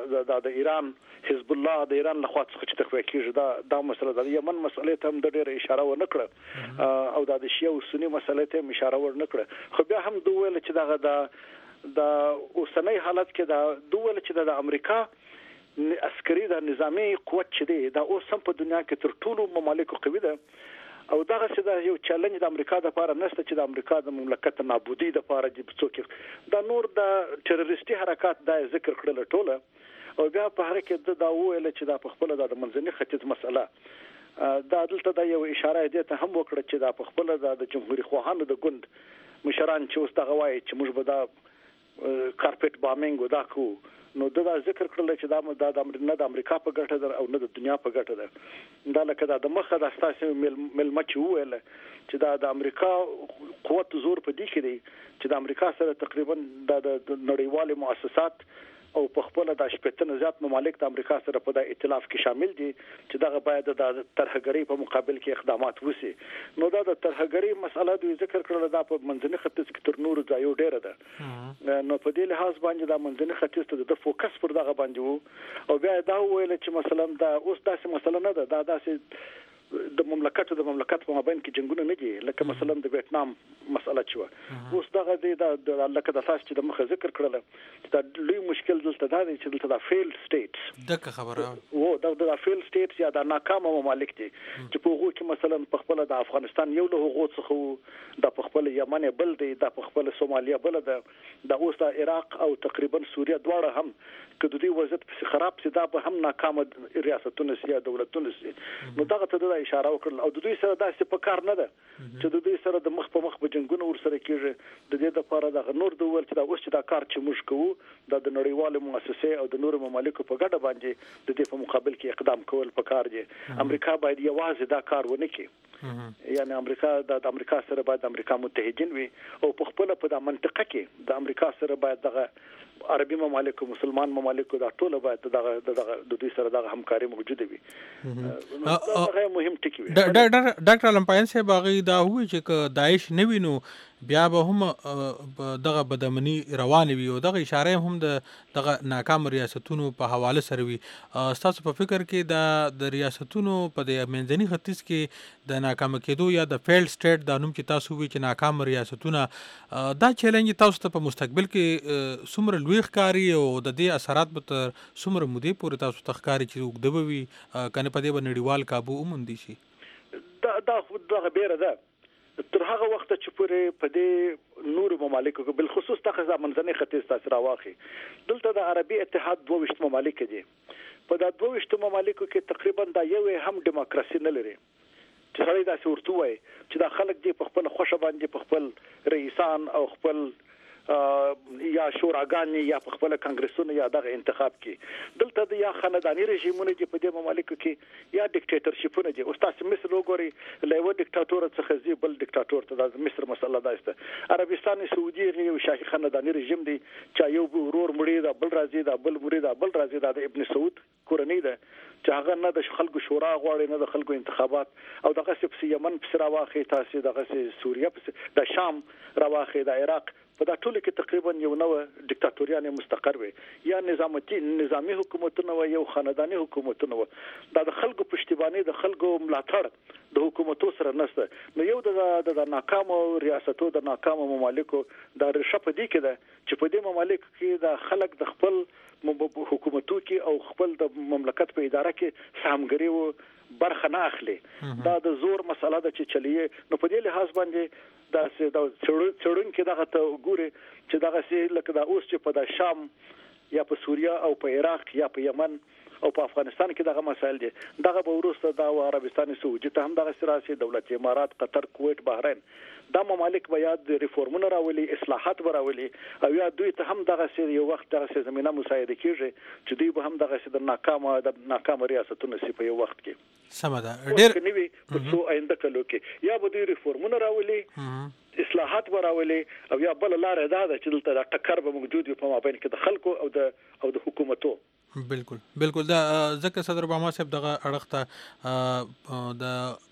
د ایران حزب الله د ایران لخوا څخه چې تقویه کیږي دا مسله د یمن مسلې ته هم د ډېر اشاره ونه کړه او د شیعه او سنی مسلې ته اشاره ونه کړه خو بیا هم دوه ویل چې د اوسنۍ حالت کې دوه ویل چې د امریکا عسکري د نظامی قوت چې دی دا اوس هم په دنیا کې تر ټولو ممالکو قوي ده او دغه څه د یو چیلنج د امریکا د لپاره نشته چې د امریکا د مملکت نابودي د لپاره د څوک د نور د ټیرریستي حرکت د ذکر کړل ټوله او بیا په هر کې دا ویل چې دا په خپل د منځني ختیځ مسله دا دلته د یو اشاره دې ته هم وکړه چې دا په خپل د جمهوریت خواهانو د ګوند مشران چې اوس دغه وایي چې موږ به دا کارپټ بامینګ ودا کو نو دا ذکر کړل چې دا د امریکا په ګټه ده او نه د دنیا په ګټه ده دا لکه د مخه د اساسي ملمچ ویل چې دا د امریکا قوت زور په دې کې دی چې د امریکا سره تقریبا د نړیوال مؤسسات او په خپل د شپږ زیات ممالک د امریکا سره په د ائتلاف کې شامل دي چې دغه باید د ترهګری په مقابل کې اقدامات وشي نو دا د ترهګری مسله د ذکر کړل دا په منځني ختیځ کې تر نورو ځایو ډیره ده نو په دې لحاظ باندې د منځني ختیځ ته د فوکس پر دغه باندې وو او بیا دا ویل چې مثلا دا اوس داسې مسله نه ده دا داسې د مملکت په مابین کې جنگونه نه دي لکه مثلا د ویتنام مسله چې اوس دغه د لکه د تاسو چې د مخه ذکر کړل چې دا لوی مشکل دلته دا دی چې دلته د فیلډ سټیټس دغه خبره وو د فیلډ سټیټس یا د ناکامه ممالک دي چې په هغه کې مثلا په خپل د افغانستان یو له هغو څخه د په خپل یمن بل دی د په خپل سومالیا بل ده د اوس د عراق او تقریبا سوریه دواړه هم که د دې وضعیت په خراب سي دا به هم ناکامه ریاستونه سي دولتونه سي نو دغه ته د اشاره وکړل او د دوی سره داسې په کار نه ده چې د دوی سره د مخ په مخ په جنگونو ورسره کیږي د دې لپاره د نور د ول چې دا اوس چې دا کار چې موږ کوو د نړیوالو مؤسسې او د نور ممالکو په ګډه باندې د دې په مقابل کې اقدام کول پکار دي امریکا باید یوازې دا کار ونه کړي یعنی امریکا د امریکا سره باید امریکا متحدین وي او په خپل په د منطقه کې د امریکا سره باید دغه عربي ممالک مسلمان ممالک دا ټول باید دغه د دوی سره دغه همکاري موجوده وي دا مهم ټکی وي ډاکټر لمپاین صاحب هغه دا وی چې داعش نه وینو بیا به هم دغه بدمنی روان وي او دغه اشاره هم دغه ناکام ریاستونو په حواله سره وي تاسو په فکر کې د ریاستونو په د منځني ختیځ کې د ناکام کېدو یا د فیلډ سټیټ د نوم چې تاسو وی چې ناکام ریاستونه دا چیلنج تاسو ته په مستقبل کې څومره لوی ښکاري او د دې اثرات به تر څومره مودې پورې تاسو ته ښکاري چې وګدوي کنه په دې باندې نړیوال کابو وموندي شي دا بیره ده تر هغه وخت چې پورې په دې نور ممالکو کې بل خصوص تخزه منځني ختیځ تاثیر واخی دلته د عربي اتحاد 22 ممالک دي په دا 22 ممالکو کې تقریبا دا یو هم دیموکراسي نه لري چې سړی دا ورته وایي چې دا خلک دي په خپل خوښه باندې په خپل رئیسان او خپل یا شوراګانې یا په خپل کانګرسونه یا دغه انتخاب کې دلته د یا خاندانی رژیمونه چې په دې ممالکو کې یا ډیکټیټرشپونه دي او تاسو مصر وګورئ له یو ډیکټاتور څخه زی بل ډیکټاتور ته د مصر مسله ده عربستان سعودي یو شاهي خاندانی رژیم دی چې یو ورور مړی دا بل راځي دا بل مړی دا بل راځي دا د ابن سعود کورنۍ ده چې هغه نه د خلکو شورا غواړي نه د خلکو انتخابات او دغه په یمن په سره واخی تاسو دغه سوریه د شام راواخی د عراق په دا ټول کې تقریبا یو نو ډیکټاتوریان مستقر وي یا نظامی حکومتونه و یو خاندانی حکومتونه و دا د خلکو پښتیبانی د خلکو ملاتړ د حکومتو سره نشته نو یو د ناکامو ریاستو د ناکامو ممالکو د رشپ دي کې ده چې په دې ممالک کې د خلک د خپل حکومتو کې او خپل د مملکت په اداره کې سهمګری و برخه نه اخلي دا د زور مسله ده چې چلیه نو په دې لحاظ باندې دا څړون کې دغه ته ګوري چې دغه سي لکه دا اوس چې په د شام یا په سوریه او په عراق یا په یمن او په افغانستان کې دغه مسایل دي دغه به ورسته د عربستان سعودي ته هم دغه سیاسي دولت امارات قطر کویت بحرین دا ممالک به یاد ریفورمونه راولي اصلاحات راولي او یا دوی ته هم دغه سي یو وخت دغه زمينه مساعده کیږي چې دوی به هم دغه سي د ناکامه ریاستونو سي په یو وخت کې سمدا ډېر نیوي په څو آینده کلو کې یا به دوی ریفورمونه راولي اصلاحات راولي او یا بل لار ده چې دلته د ټکر به موجود وي په مابین کې د خلکو او د حکومتو بالکل دا ځکه صدر اوباما صاحب دغه اړخته د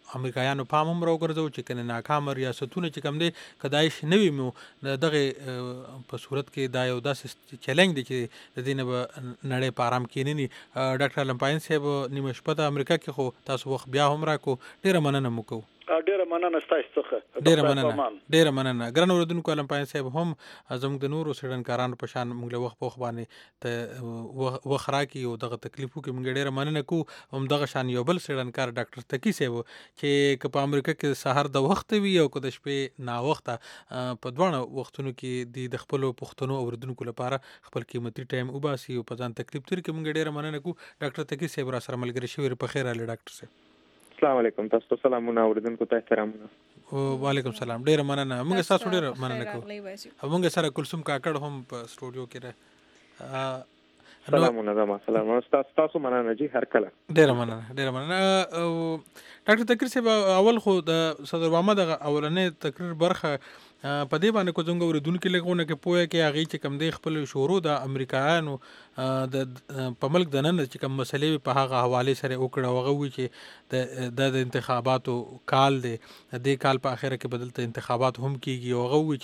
امریکایانو پام هم راوګرځو چې کنه ناکام ریاستونه چې کم دي کدایش نوي مو دغه په صورت کې دا یو داسې چیلنج دی چې د دې نه به نړۍ په آرام کېنني. ډاکټر لمپاین صاحب نیمه شپه د امریکا کې خو تاسو وخت بیا هم راکو ډیره مننه مو کوو. ډیره مننه ستاسو څخه. ډیره مننه ګران اوردونکو. لمپاین صاحب هم زموږ د نورو څېړنکارانو په شان موږ له وخت په وخت باندې ته وخت راکړي او دغه تکلیفو کې موږ ډیره مننه کوو. همدغه شان یو بل څېړنکار ډاکټر تقي صاحب چې که په امریکا کې سحر د وخت وي او که د شپې ناوخته په دواړه وختونو کې د خپلو پښتنو اوردونکو لپاره خپل قیمتي ټایم وباسي او په ځان تکلیف تیر کې موږ ډیره مننه کوو. ډاکټر تقي صاحب را سره ملګري شوي په خیر علي. ډاکټر صاحب السلام علیکم. تاسو ته سلامونه اوریدونکو ته احترامونه. وعلیکم السلام. ډیره مننه. موږ تاسو ډیره مننه کوو. موږ سره کلثوم کاکړ هم په سټوډیو کې ده. سلامونه زما سلامونه تاسو مننه جی هر کله. ډیره مننه. ډاکټر تقي صاحب اول خو د صدر اوباما د اولنې تقریر برخه په دې باندې کو څنګه اوریدونکو لګونه کې پوهه کې هغه چې کم دی خپل شروع د امریکایانو د په ملک د نن چې کوم مسلې په هغه حواله سره وکړه هغه وی چې د انتخاباتو کال دی د کال په اخر کې بدلته انتخابات هم کیږي او هغه وی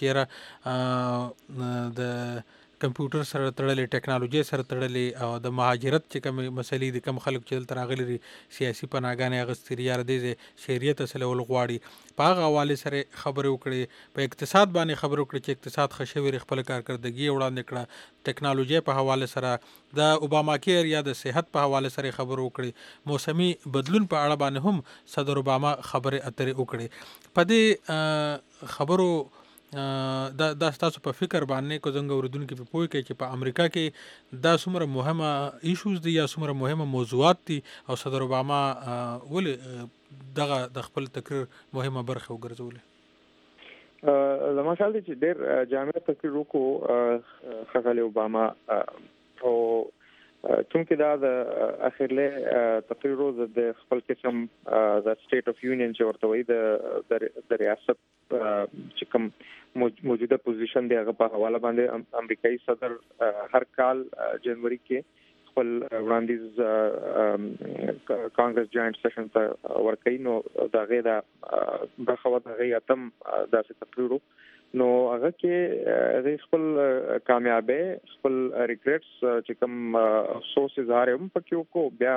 چې د کمپیوټر سره تړلې ټیکنالوژي سره تړلې او د مهاجرت چې کوم مسلې د کم خلک چې دلته راغلي سیاسي پناهګانې اغستري یا د شریعت اصل ول غواړي په هغه حواله سره خبرې وکړي. په اقتصاد باندې خبرې وکړي چې اقتصاد خشوي خپل کارکردګي وړاندې کړه. ټیکنالوژي په حواله سره د اوباما کیر یا د صحت په حواله سره خبرې وکړي. موسمي بدلون په اړه باندې هم صدر اوباما خبرې اترې وکړي. په دې خبرو دا تاسو په فکر باندې کو څنګه اوریدونکو په پوهه کې چې په امریکا کې دا څومره مهمه ایشوز دي یا څومره مهمه موضوعات دي او صدر اوباما ولې دغه د خپل تقریر مهمه برخه وګرځولې؟ زما خیال دی چې ډېر جامع تقریر وکړو ښاغلی اوباما او چونکې دا د اخرله تقریر د خپل قسم د سټیټ اف یونین چې ورته وایي د ریاست چې کوم موجوده پوزیشن دی هغه په حواله باندې امریکایي صدر هر کال جنوري کې خپل وړاندیز کانګرس جاینټ سیشن ته ورکوي. نو دا غي دا برخه د غي اتم داسې تقریر نو هغه کې خپل کامیابی خپل ریګریټس چې کوم افسوس اظهار هم پکې وکړو. بیا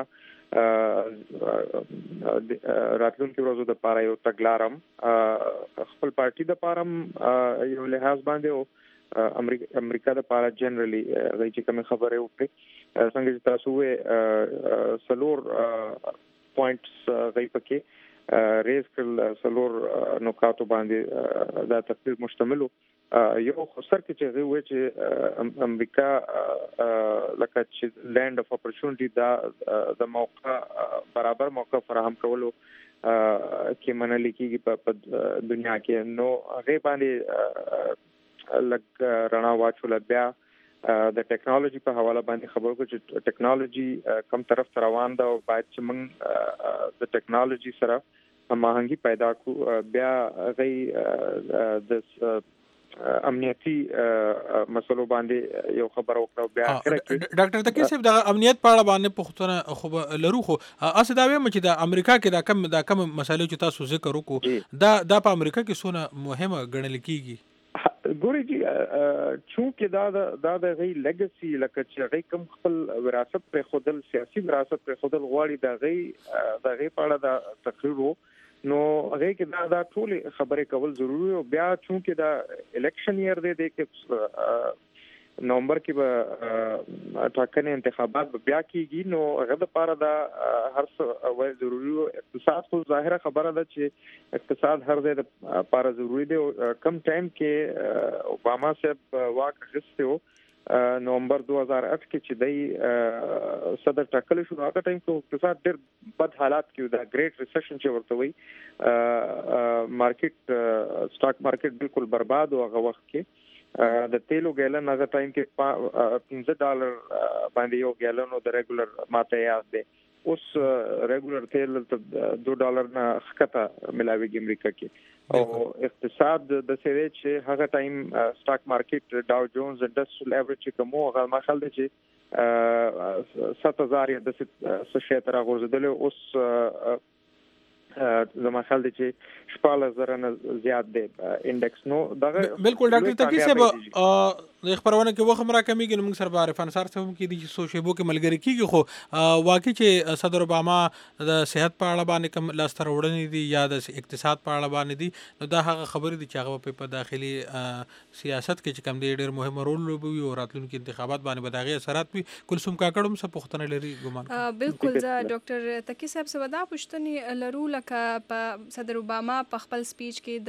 راتلونکي ورځو د پاره یو تګلارم خپل پارټي د پاره یو لحاظ باندې او امریکا د پاره جنرالي غي چې کوم خبره وکړي څنګه چې تاسو وې سلور پوینټس غي پکې ریز کړل سلور نکاتو باندې دا تقریر مشتملو. یو خسر کې چې غوي چې امریکا لکه چې لینډ اف اپورچونټی دا د موقع برابر موقع فراهم کولو کې منل کېږي په دنیا کې. نو هغه باندې لک رڼا واچول. بیا د ټیکنالوژي په حواله باندې خبرو کو چې ټیکنالوژي کم طرف روان ده او باید چې موږ د ټیکنالوژي سره هماهنګي پیدا کو. بیا غي د امنیتي مسلو باندې یو خبر وکړو. بیا ډاکټر تقي صاحب د امنیت په اړه باندې پوښتنه خو لرو خو اسه دا وایم چې د امریکا کې دا کم مسایل چې تاسو ذکر وکړو دا په امریکا کې څونه مهمه ګڼل کیږي؟ ګوري جی چونکې دا د غي لیګسي لکه چې غي کوم خپل وراثت پر خودل سیاسي وراثت پر خودل غواړي د غي په اړه د تقریر نو هغه کې دا ټول خبرې کول ضروري او بیا چونکې دا الیکشن یې دی کې نومبر کې به ټاکنې انتخابات بیا کېږي. نو هغه د پاره دا هر څه ضروري او اقتصاد خو ظاهره خبره ده چې اقتصاد هر ځای د پاره ضروري دی. کم ټایم کې اوباما صاحب واک اخیسته نومبر 2008 کې چې دای صدر ټاکل شو هغه ټایم کې اقتصاد ډېر بد حالات کې د ګریټ ریسیشن چې ورته وي مارکیټ سٹاک مارکیټ بالکل برباد او هغه وخت کې د تیلو ګیلن هغه ټایم کې $15 باندې یو ګیلن او د ریګولر ماته یاد دی. اوس ریګولر تیل $2 نه ښکته ملاويږي امریکا کې او اقتصاد د سوي چې هغه ټایم سٹاک مارکیټ ډاو جونز انډستریل ایوریج کومو هغه مخال دی چې 7000 یا د 6 تر غورځیدل. اوس زما خیال دی چې 14,000 نه زیات دی انډکس نو دغه بالکل ډاکټر تقی صاحب د خبرونه کې وخت مرا کمیږي نو موږ سره عارف انصار صاحب کې دي چې سوشيبو کې ملګری کیږي خو واقعي چې صدر اوباما د صحت په اړه باندې کوم لاستر وړنې دي یا د اقتصاد په اړه باندې دي نو دا هغه خبرې دي چې هغه په داخلي سیاست کې چې کوم دی ډېر مهم رول لوبوي او راتلونکي انتخابات باندې به دغه اثرات وي کلثوم کاکړم څه پوښتنه لري ګمان بالکل ډاکټر تقی صاحب څه ودا پوښتنې لرو لکه په صدر اوباما په خپل سپیچ کې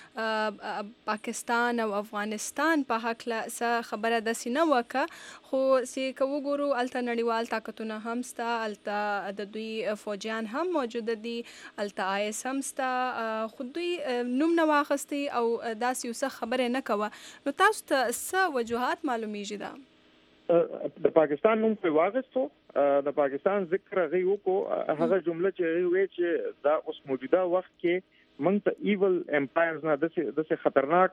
د پاکستان او افغانستان په حق له خبره د سینه وکه خو سی کو ګورو الته نړیوال طاقتونه هم ستا الته د دوی فوجیان هم موجود دي الته IS هم ستا خود دوی نوم نه واخستي او داسې وسه خبره نه کوه نو تاسو ته څه وجوهات معلومیږي دا د پاکستان نوم په واغستو د پاکستان ذکر غي وکړو هغه جمله چې وی چې دا اوس موجوده وخت کې موږ ته ایول امپایرز نه د خطرناک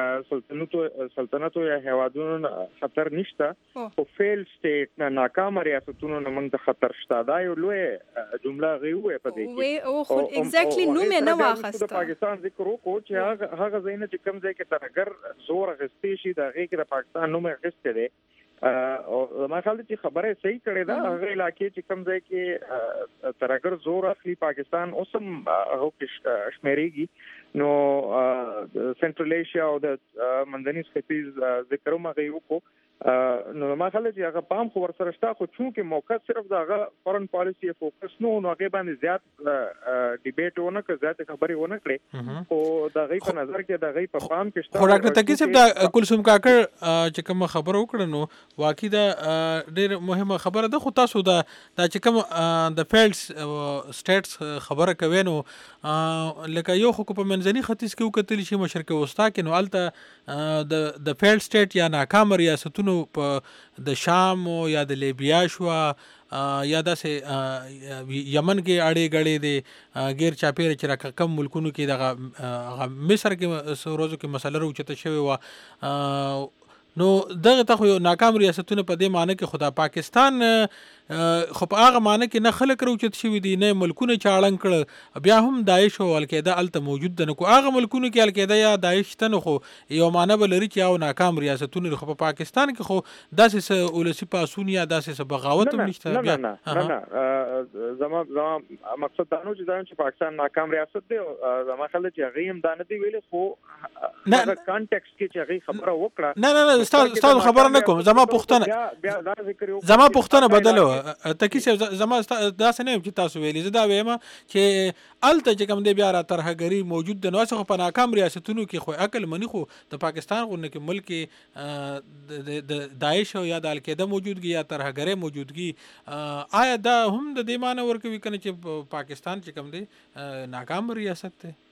سلطنتو یا هوادونو خطر نشته او فیل سټیټ نه ناکام ریاستونو نه موږ ته خطر شته دا یو لوی جمله غي وې په دې کې او خو ایگزیکټلی نوم نه واخسته د پاکستان ذکر وکړو چې هغه زینه چې کم ځای کې ترګر زور غستې شي دا غي کې د پاکستان نوم غستې دي او ما خیال چې خبره صحیح کړې ده هغه علاقې چې کم ځای کې ترګر زور اخلي پاکستان اوسم هغه کې شمیرېږي نو سنټرل ایشیا او د منځني ختیځ ذکر مغه یو کو نو ما خیال چې هغه پام خو ورسره شته خو چې موقع صرف دغه فورن پالیسی فوکس نو هغه باندې زیات ډیبیټ ونه کړ زیات خبرې ونه کړې او دغه په نظر کې دغه په پام کې شته خو ډاکټر تقی صاحب د کلثوم کاکړ چې کوم خبره وکړه نو واقعي دا ډېر مهمه خبره ده خو تاسو دا چې کوم د فیلډز سټیټس خبره کوي نو لکه یو خو په منځني ختیځ کې وکتل شي مشرق وسطا کې نو الته د فیلډ سټیټ یا ناکام ریاستونو په د شام او یا د لیبیا شو یا داسې یمن کې اړې غړې دي غیر چاپیره چې کم ملکونو کې دغه مصر کې روزو کې مسله راوچته شوی و نو دغه ته خو ناکام ریاستونه په دې معنی کې خدا پاکستان خو په هغه معنی کې نه خلک راوچت شوی دي نه ملکونه چاړن کړ بیا هم داعش او القاعده الته موجود ده نو کو هغه ملکونه کې القاعده یا داعش ته خو یو معنی بلري چې او ناکام ریاستونه خو په پاکستان کې خو داسې ولسی پاسون یا داسې بغاوت هم نشته بیا نه زما مقصد دا نو چې پاکستان ناکام ریاست دی زما خیال چې هغه هم دانه دی ویل خو هغه کانټیکست کې چې هغه خبره وکړه نه ستاسو خبره نه کوم زما پوښتنه بدلو تکي زما داسې نه چې تاسو ویلي زه دا وایم چې الته چې کوم دی بیا را ترهګری موجود د نوڅه په ناکام ریاستونو کې خو عقل منی خو د پاکستان غونډه کې ملک د داعش او یا د القاعده موجودګي یا ترهګری موجودګي آیا دا هم د دې معنی ورکوي کنه چې پاکستان چې کوم دی ناکام ریاست دی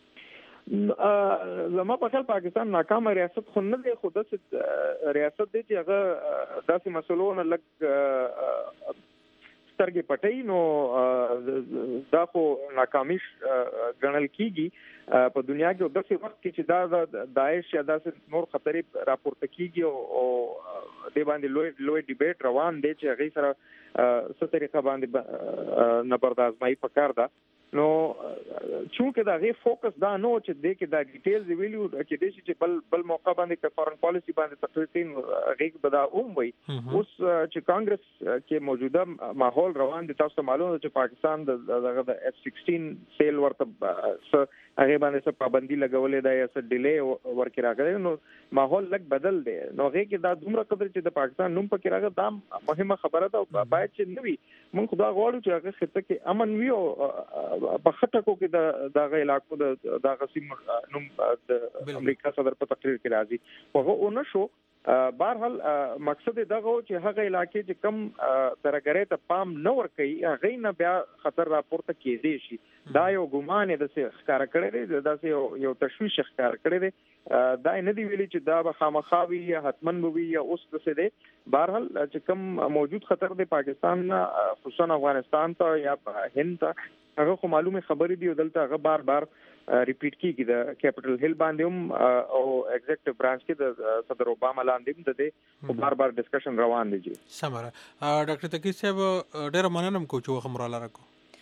زما په خیال پاکستان ناکام ریاست خو نه دی خو داسې ریاست دی چې هغه داسې مسلونه لګ سترګې پټي نو دا خو ناکامي ګڼل کیږي په دنیا کې داسې وخت کې چې دا داعش یا داسې نور خطرې راپورته کیږي او د باندې لوی ډیبیټ روان دی چې هغه سره څه طریقه باندې نه برداشتمای پکار ده نو چونکه دا غي فوکس دا نو چې د کې دا ډیټیلز ویلیو کې د چې بل موقع باندې د فورن پالیسی باندې تقریبا غي بدا وي اوس چې کانګرس کې موجوده ماحول روان دي تاسو معلومه چې پاکستان د F-16 سیل ورته هغه باندې څه پابندي لګولې ده یا څه ډیلی ورکې راغلی نو ماحول لګ بدل دی نو هغه کې دا دومره قدر چې د پاکستان نوم پکې راغی دا مهمه خبره ده باید چې نوي موږ خدا غواړو چې هغه خطه کې امن وي او په خټکو کې د علاقو د غسیم نوم د امریکا صدر په تقریر کې راځي هغه اونشو بهرحال مقصد دغه چې هغه علاقې چې کم ترګری ته پام نه ور کوي هغه نه بیا خطر راپورته کېدی شي دا یو ګمان د ښکار کړی دی دا یو تشویش ښکار کړی دی دا نه دی ویلي چې دا به خامخاوي یا حتمن وي یا اوس څه دی بهرحال چې کم موجود خطر دی پاکستان خصوصا افغانستان ته یا هند ته هغه خو معلومه خبرې دی دلته هغه بار بار ریپیټ کیږي د کیپټل هیل باندې هم او ایگزیکټیو برانچ کې د صدر اوباما لاندې د دې بار بار ډسکشن روان دي جی سمره ډاکټر تقی صاحب ډېر مننه کوم چې وخت مراله راکو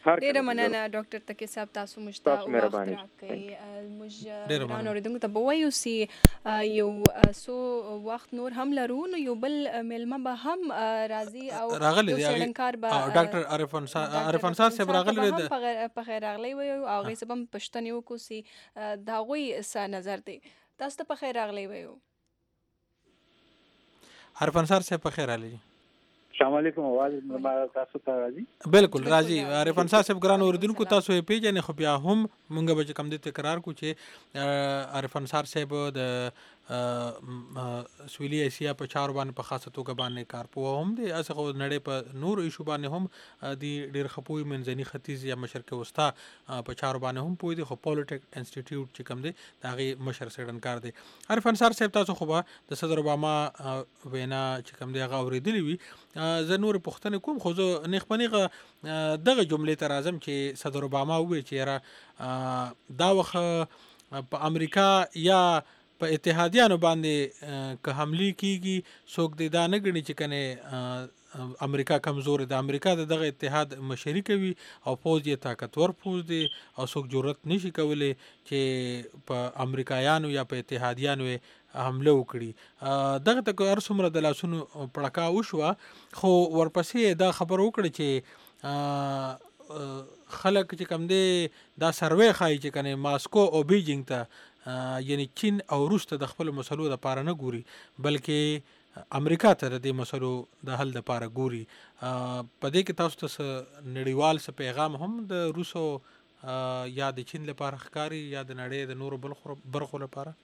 ډیره مننه ډاکټر تکي صاحب تاسو مشته تاسو مهرباني ډیره مننه اوریدونکو ته به وایو سي یو سو وخت نور هم لرو نو یو بل ملما به هم راځي او راغلی دی شړنکار به ډاکټر عارف انصار صاحب راغلی دی په خیر راغلی وي او هغه سبم پښتني وکړو سي دا غوي څه نظر دی تاسو ته په خیر راغلی وي عارف انصار صاحب په خیر راغلی السلام علیکم आवाज ما تاسو ته راځي بالکل راځي عارف انصار صاحب ګران اوریدونکو تاسو یې پیژنې خو بیا هم مونږ به کم دي تکرار کو چې عارف انصار صاحب د سویلي ایشیا په چارو باندې په خاصه توګه باندې کار پوه هم دی اسه خو نړۍ په نور ایشو باندې هم دی ډیر خپوي منځني ختیځ یا مشرق وسطا په چارو باندې هم پوي دي خو پولیټیک انسټیټیوټ چې کوم دی دا غي مشر سړنکار دی عارف انصار صاحب تاسو خو به د صدر اوباما وینا چې کوم دی هغه اوریدلی وي زه نور پښتنه کوم خو زه نخبنیغه دغه جملې ته راځم چې صدر اوباما وویل چې را دا وخت په امریکا یا په اتحادیانو باندې که حمله کیږي څوک د دا نه غني چې کنه امریکا کمزور د امریکا دغه اتحاد مشري کوي او فوج یې طاقتور فوج دی او څوک جرأت نشي کولای چې په امریکایانو یا په اتحادیانو حمله وکړي دغه تک ارسمره د لاسونو پړکا وشو خو ورپسې دا خبر وکړي چې خلک چې کم دی دا سروې خای چې کنه ماسکو او بیجینګ ته یعنی چین او روس ته د خپل مسلو د پاره نه ګوري بلکې امریکا ته د مسلو د حل د پاره ګوري په دې کې تاسو ته نړیوال څه پیغام هم د روسو یا د چین لپاره ښکاری یا د نړۍ د نورو برخو لپاره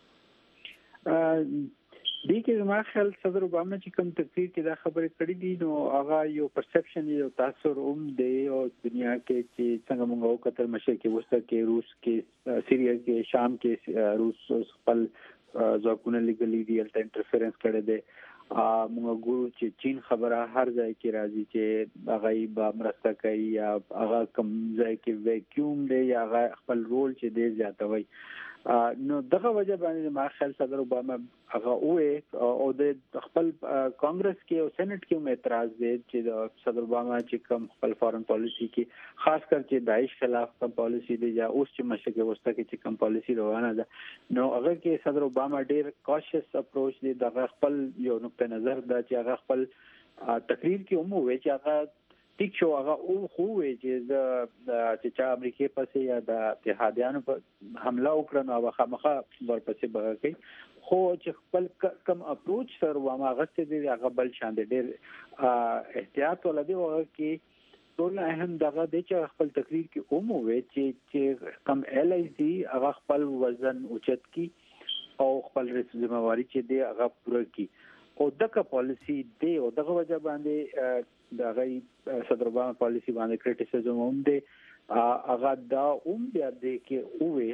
دې کې زما خیال صدر اوباما چې کوم تقریر کې دا خبره کړې دي نو هغه یو پرسپشن یو تاثر دی او دنیا کې چې څنګه موږ وکړل مشرق وسطا کې روس کې سیریا کې شام کې روس خپل ځواکونه لګلې دي الټا انټرفیرنس کړي دي موږ ګورو چې چین خبره هر ځای کې راځي چې هغه به مرسته کوي یا هغه کوم ځای کې ویکیوم دی یا هغه خپل رول چې دی زیاتوي نو دغه وجه باندې ما خیال صدر اوباما هغه او د خپل کانګرس کې او سېنات کې اعتراض دی چې صدر اوباما چې کوم خپل فارن پالیسی کې خاص کر چې داعش خلاف کوم پالیسی دی یا اوس چې مشرق وسطا کې چې کوم پالیسی روانه ده نو هغه کې صدر اوباما ډیر کاشس اپروچ دی دغه خپل یو نقطه نظر دا چې هغه خپل تقریر کې هم وایي چې هغه ټیک شو هغه او خو وی چې چا امریکای پسې یا د اتحادیانو په حمله وکړه نو هغه مخه ورپسې بغاکي خو چې خپل کم اپروچ سره وامه غسته دی هغه بل شان دی ډېر احتیاط ولدي هغه کې ټول اهم دغه د خپل تقریر کې اومو وی چې کم ال ای سی هغه خپل وزن اوچت کی او خپل ذمہواری چې دی هغه پوره کی او دغه پالیسی دی او دغه وجه باندې دا غي صدر اوباما پالیسی باندې کریټیسیزم هم دی هغه دا بیا دی کې اوه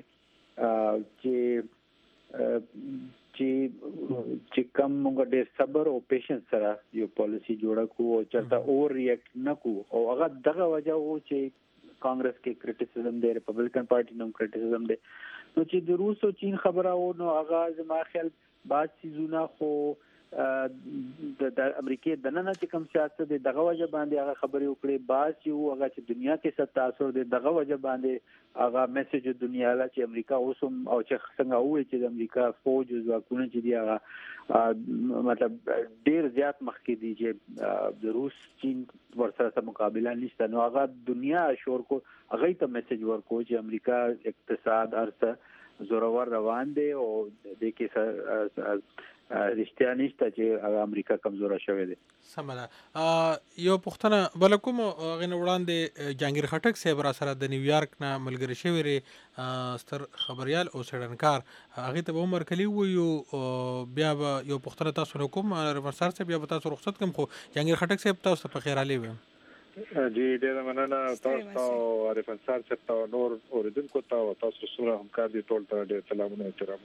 چې کوم موږ ډېر صبر او پیشنس سره یو پالیسی جوړه کوو او چرته اور ریاکټ نکو او هغه دغه وجه وو چې کانګرس کې کریټیسیزم دی ریپبلیکن پارټي نوم کریټیسیزم دی نو چې د روس او چین خبره و نو هغه زما خیال بعض سيزونه خو د امریکای د نن چې کوم سیاست دی دغه وجه باندې هغه خبرې وکړي باز یو هغه چې دنیا کې ست تاثیر دی دغه وجه باندې هغه میسج دنیا لا چې امریکا اوسم او چې څنګه وایي چې د امریکا فوج ځواکونه چې دی هغه مطلب ډیر زیات مخکې دي چې د روس چین ورسره مقابله نشته نو هغه دنیا شور کو هغه ته میسج ورکو چې امریکا اقتصاد ارسه زورور روان دی او د کې رښتیا نشته چې امریکا کمزوره شوې ده سمه یو پښتنه بل کوم غن وړاندې جهانگیر خټک صاحب را سره د نیویارک نه ملګری شوی ستر خبريال او سړنکار هغه ته عمر کلی وو بیا یو پښتنه تاسو کوم رفسر صاحب بیا تاسو رخصت کوم خو جهانگیر خټک صاحب تاسو په خیر علي ویم جی ډیر مننه تاسو او عارف انصار صاحب نور اوریدونکو تاسو سره همکار دي ټول ته ډیر سلامونه احترام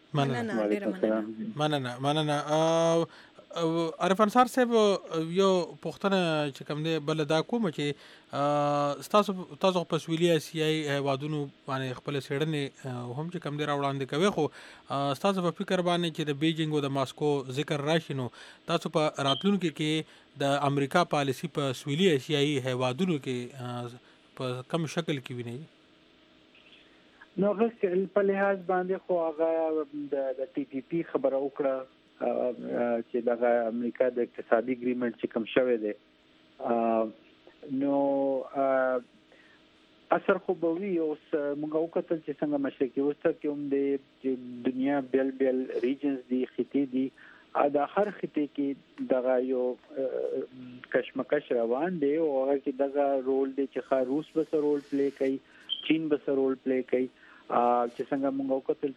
مننه عارف انصار صاحب یو پښتنه چې کوم دی بل دا کوم چې تاسو په سویلي اسیاي هیوادونو باندې خپل سړنې هم چې کوم دی راوړاندې کوي خو تاسو په فکر باندې چې د بیجینګ او د ماسکو ذکر راشي نو تاسو په راتلونکو کې د امریکا پالیسی په سویلي اسیاي هیوادونو کې په کم شکل کې ویني؟ نو هغه په لحاظ باندې خو هغه د ټي پی پی خبره وکړه چې د امریکا د اقتصادي اګریمنت چې کوم شوی دی نو اثر خو به وي. اوس موږ وکتل چې څنګه مشرقي وسطه کې هم د دنیا بیل ریجنز دي، خطې دي، دا هر خطې کې دغه یو کشمکش روان دی او هغه کې دغه رول دی چې روس به رول پلی کوي، چین به رول پلی کوي، چې څنګه موږ وکتل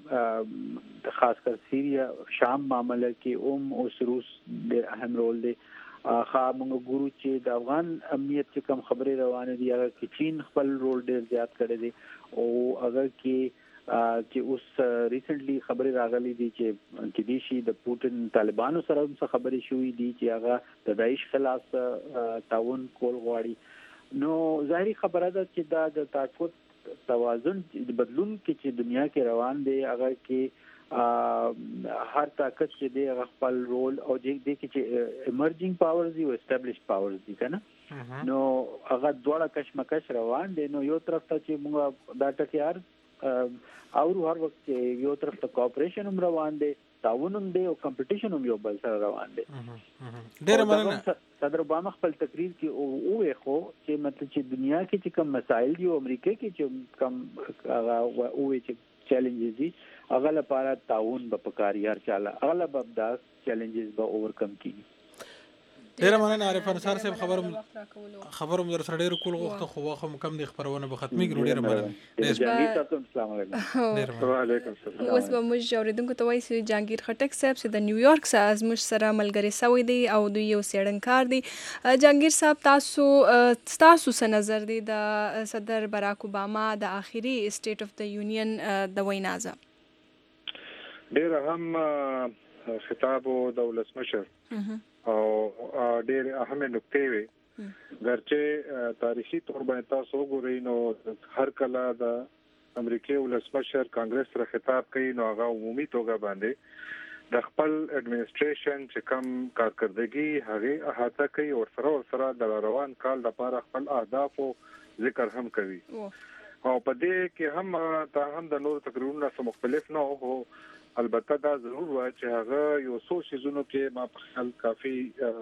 چې خاص کر سیریا شام معاملې کې اوس روس د اهم رول دی. موږ ګورو چې د افغان امنیت چې کوم خبرې روانه دي هغه کې چین خپل رول ډېر زیات کړی دی او هغه کې اوس ریسنټلی خبرې راغلي دي چې د شي د پوتین طالبانو سره هم خبرې شوې دي چې هغه د داعش خلاف تعاون کول غواړي. نو ظاهري خبره ده چې دا د طاقت توازن بدلون کې چې دنیا کې روان دی هغه کې هر طاقت چې دی هغه خپل رول او د دې کې چې ایمرجینګ پاورز دي او اسټابلیشډ پاورز دي کنه. نو هغه دواړه کشمکش روان دي. نو یو طرف ته چې موږ دا ټکیار او هر وخت کې یو طرف ته کوآپریشن هم روان دي، تعاون هم دی او کمپټیشن هم یو بل سره روان دي. ډېر مننه. صدر اوباما خپل تقریر کې او خو چې مطلب چې دنیا کې چې کوم مسایل دي او امریکا کې چې کوم هغه او چې چیلنجز دي هغه لپاره تعاون به پکاري، هر چاله هغه به دا چیلنجز به اوورکم کیږي. ډېر مننه عارف انصار صاحب، خبرم در سره ډېر کول غوښته خو واخه کم دي خبرونه به ختمي. ډېر مننه. السلام علیکم. وعلیکم السلام. اوس به موږ اوریدونکو ته وایو چې جهانگیر خټک صاحب چې د نیویارک څخه زموږ سره ملګری سوی دی او دوی یو څېړنکار دی. جهانگیر صاحب تاسو څه نظر دی د صدر براک اوباما د آخري سټیټ اف د یونین د وینا ځا؟ ډېر اهم خطاب د ولسمشر او ډېر اهمه نکته وي. ګرچه تاریخي تور باندې تاسو وګورئ نو هر کله د امریکای ولسمشر کانګرس سره خطاب کوي نو هغه عمومي توګه باندې د خپل اډمنسټریشن چې کوم کارکردګي هغه احاطه کوي او سره د روان کال لپاره خپل اهداف او ذکر هم کوي. او په دې کې هم د نور تقریرونو سره مختلف نه هو، البته دا ضرور و چې هغه یو څو شیزونو کې ما په خیال کافي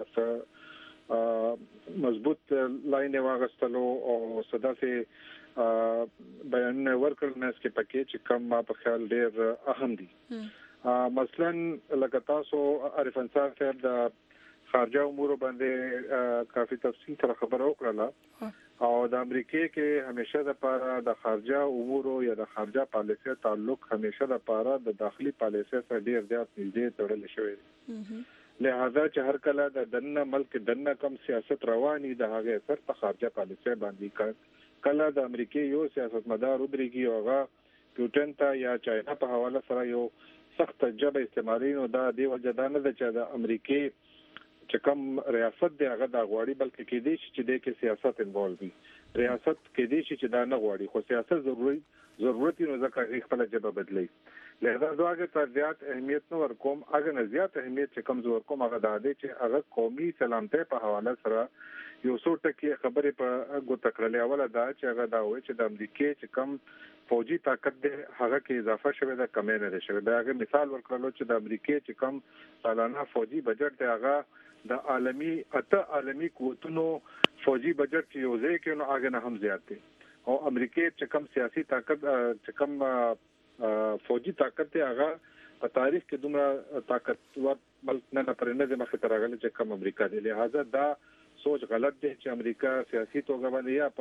مضبوط لاین واغستلو او صداسه بیان ورکړل کې پکې چې کم ما په خیال ډېر اهم دي. مثلا لکه تاسو عارف انصار صاحب د خارجه امور باندې کافي تفصیل سره خبرو وکړه او د امریکای کې همیشه د پاره د خارجه امور یا د خارجه پالیسي تعلق همیشه د پاره د داخلي پالیسي سره ډیر زیات نږدې تړل شوی دی. لہذا چې هر کله د دنه ملک دنه کم سیاست رواني د هغه اثر په خارجه پالیسي باندې کله د امریکای یو سیاستمدار ودرېږي او هغه پوتین ته یا چاینا په حواله سره یو سخت جبه استعمالي نو دا دی وجدانه د چې د امریکای چې کوم ریاست دی هغه د غواړي بلکې کې دي چې د کې سیاست انوالو وي. ریاست کې دي چې دا نه غواړي خو سیاست ضرورت نو ځکه خپل جبه بدلی. لہذا زه ته زیات اهمیت نه ورکوم. هغه نه زیات اهمیت چې کوم زور کوم هغه د دې چې هغه قومي سلامتۍ په حواله سره یو څو ټکي خبرې په ګوته کړلې. اوله دا چې هغه دا وایي چې د امریکای چې کوم فوجي طاقت دی هغه کې اضافه شوه د کمې نه شوه. دا هغه مثال ورکړلو چې د امریکای چې کوم سالانه فوجي بجټ دی هغه د عالمي قوتونو فوجي بجټ چې یو ځای کې نو هغه نه هم زیات دی. او امریکای چې کوم سیاسي طاقت چې کوم فوجي طاقت دی هغه په تاریخ کې دومره طاقتور ملک نه پرنه د مخه ترغله چې کوم امریکا دی. لہذا دا سوچ غلط دی چې امریکا سیاسي توګه باندې یا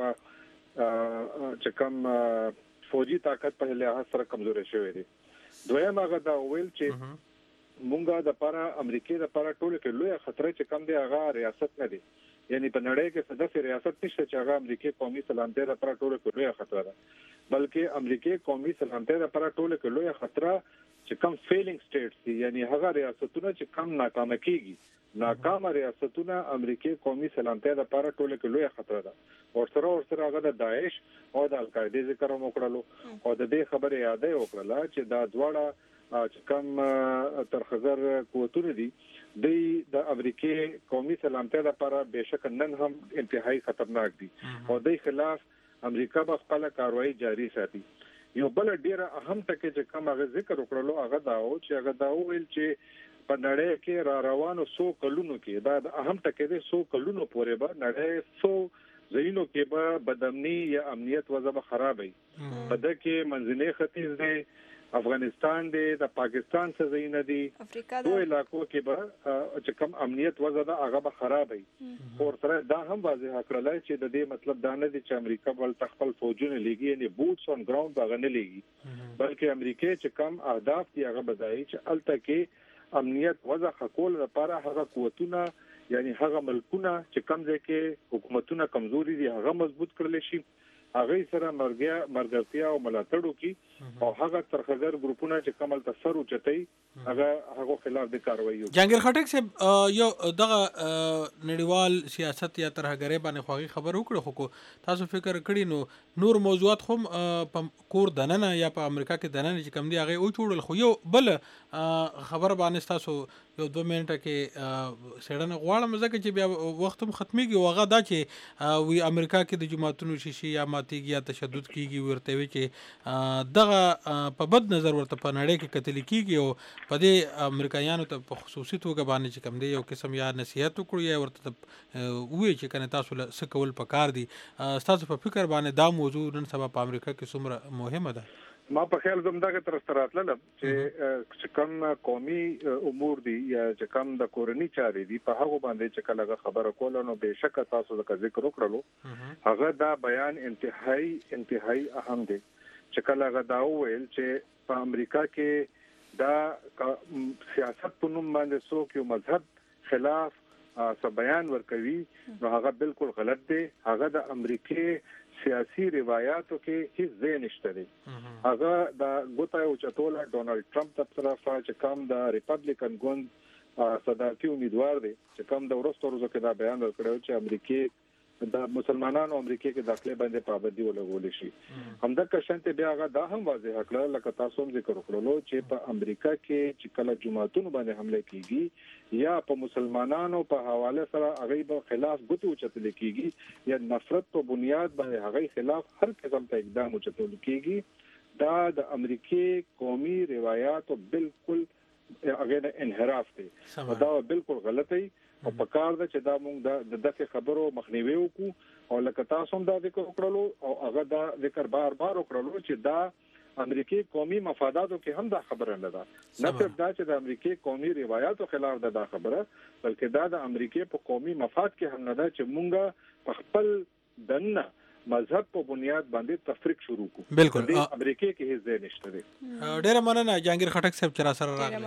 په چې کوم فوجي طاقت په لحاظ سره کمزوري شوی دی. دویم هغه دا ویل چې مونږه د لپاره امریکای د لپاره ټول کې لوی خطر چې کم دی هغه ریاست نه دی. یعنی په نړۍ کې صدف ریاست نشته چې هغه امریکای قومي سلامتۍ لپاره ټول کې لوی خطر ده، بلکې امریکای قومي سلامتۍ لپاره ټول کې لوی خطر چې کم فیلینګ سټیټس دي. یعنی هغه ریاستونه چې کم ناکام کیږي، ناکام ریاستونه امریکای قومي سلامتۍ لپاره ټول کې لوی خطر ده. ورسره هغه د داعش او د القاعده ذکر وکړلو او د دې خبره یادې وکړه چې دا دواړه چې کوم ترخزر قوتونه دي د امریکای قومي سلامتیا لپاره بهشکه نن هم انتهایی خطرناک دي او د خلاف امریکا به خپل کاروایی جاری ساتي. یو بل ډیره اهم ټکی چې کوم هغه ذکر وکړلو هغه دا ویل چې په نړۍ کې را روانو 100 کلونو کې دا اهم ټکی دی 100 کلونو پورې به نړۍ 100 زینو کې به بدامني یا امنیت وضع خراب وي. په دغه کې منځنی ختیځ دی، افغانستان دی، د پاکستان څخه زینه دي، دوه علاقو کې به چې کوم امنیت وضع ده هغه به خراب وي. او سره دا هم واضح کړل چې د دې مطلب دا نه دی چې امریکا بل تخپل فوجونه لګي، یعنی بوټس اون ګراوند هغه نه لګي، بلکې امریکا چې کوم اهداف دي هغه بدایي چې الته کې امنیت وضع خکول لپاره هغه قوتونه یعنی هغه ملکونه چې کوم ځای کې حکومتونه کمزوري دي هغه مضبوط کړل شي، هغه سره مرګرتیا او ملاتړ وکي او هغه ترخزر ګروپونه چې کمل تاثر اوچتای هغه خلاف د کاروایی. جهانگیر خټک صاحب یو دغه نړیوال سیاست یا ترهګری باندې خواږي خبر وکړو، خو تاسو فکر کړی نور موضوعات هم په کور دننه یا په امریکا کې دننه چې کم دی هغه او چوړل، خو یو بل خبر باندې تاسو یو 2 منټه کې سړنه غواړم ځکه چې بیا وخت هم ختميږي او هغه دا چې وی امریکا کې د جماعتونو شیشي یا ماتیږي یا تشدد کیږي ورته وی چې دغه په بد نظر ورته په نړۍ کې قتل کیږي او په دې امریکایانو ته په خصوصي توګه باندې چې کم دی یو قسم یا نصيحت وکړي یا ورته وی چې کنه تاسو له سکول پکار دي. تاسو په فکر باندې دا موضوع نن سبا په امریکا کې څومره مهمه ده؟ ما په خیال زم دا تر ستراتل چې کوم قومي امور دي یا چې کوم د کورنۍ چارې دي په هغه باندې چې کله خبره کوله نو بهشکه تاسو د ذکر وکړلو هغه دا بیان انتهایی اهم دی چې کله غدا ویل چې په امریکا کې دا سیاست په نوم باندې څوک یو مذهب خلاف څه بیان ورکوي نو هغه بالکل غلط دی. هغه د امریکای سیاسي روایتو کې هیڅ ځای نشته دی. هغه د ګوتای او چتوله ډونالد ټرمپ تر طرفه چې کوم د ریپبلیکن ګوند صدارتي امیدوار دی چې کوم د ورستو ورځو کې دا بیان ورکړو چې امریکای د مسلمانانو امریکای کې داخله باندې پابندي ولګول شي. همدا کشنته بیا هغه دا هم واضح کړل لکه تاسو هم ذکر وکړلو چې په امریکا کې چې کله جماعتونو باندې حمله کیږي یا په مسلمانانو په حواله سره هغه په خلاف ګوتو چتل کیږي یا نفرت په بنیاد باندې هغه خلاف هر قسم ته اقدام چتل کیږي دا د امریکای قومي روایتو بالکل هغه انحراف دی. دا بالکل غلط دی او په کار ده چې دا موږ د دغه خبرو مخنیوي وکړو او لکه تاسو هم دا ذکر وکړلو او هغه دا ذکر بار وکړلو چې دا امریکای قومي مفاداتو کې هم دا خبره نه ده، نه صرف دا چې د امریکای قومي روایتو خلاف ده دا خبره، بلکې دا د امریکای په قومي مفاد کې هم نه ده چې موږ په خپل دنه مذهب په بنیاد باندې تفریق شروع کو. بالکل د امریکا کې هیڅ ځای نشته دی. ډیره مننه جهانگیر خټک صاحب چې را سره راغلی.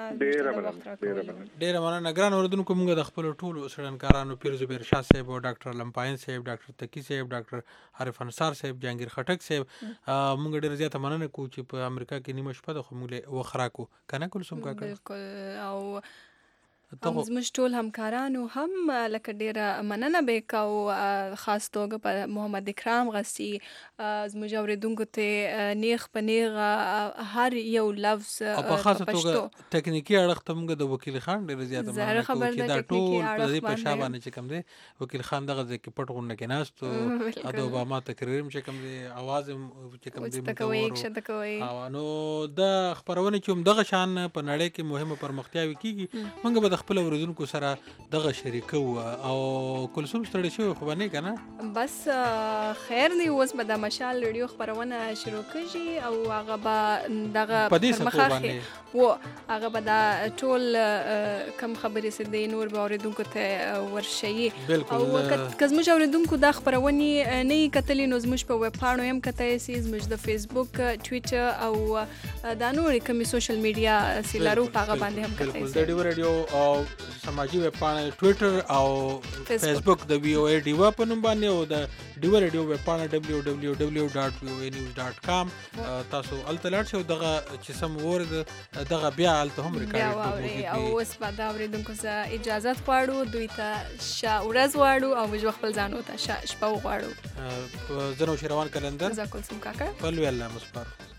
ډیره مننه ګران اوردونکو، موږ د خپل ټولو سړنکارانو پیر زبیر شاه صاحب او ډاکټر لمپاین صاحب، ډاکټر تکی صاحب، ډاکټر عارف انصار صاحب، جهانگیر خټک صاحب موږ ډیره زیاته مننه کوو چې په امریکا کې نیمه شپه د موږ وخراکو کنه کلثوم کاکا. بالکل او زموږ ټول همکارانو هم لکه ډیره مننه به کوو، خاص توګه په محمد اکرام غسی زموږ اوریدونکو ته نیغ په نیغ هر یو لفظ په خاصه توګه ټکنیکی اړخ ته موږ د وکیل خان ډیره زیاته مننه کوو چې دا ټول په دې په شابه نه چې کوم دی وکیل خان دغه ځکه پټ غونډه کې ناست او د اوباما تقریر چې کوم دی आवाज چې کوم دی متور نو د خبرونه چې دغه شان په نړۍ کې مهمه پرمختیاوي کیږي موږ به خپل اوریدونکو سره دغه شریکو او کلثوم ستړي شو خو باندې کنه بس خیر دی. اوس به د مشال ریډیو خبرونه شروع کیږي او هغه به دغه پرمخه و هغه به د ټول کم خبرې سره د نور به اوریدونکو ته ورشي او کزموږ اوریدونکو د خبرونه نه کتلې نو زموږ په ویب پاڼو هم کتای سي، زموږ د فیسبوک، ټویټر او د نور کومي سوشل میډیا سیلارو په باندې هم کتای سي. د ریډیو او سماجی ویب پاڼه ټویټر او فیسبوک د وی او ای ډیوا په نوم باندې او د ډیوا ریډیو ویب پاڼه www.voanews.com تاسو التلار شو دغه چې سم ورد دغه بیا الته هم ریکارډ کوي او اوس په دا اوریدونکو سره اجازه غواړو، دوی ته ورځ غواړو او موږ خپل ځانو ته شپه غواړو. زنو شروان کلندر زکل سم کاکا په لوی الله مصبر.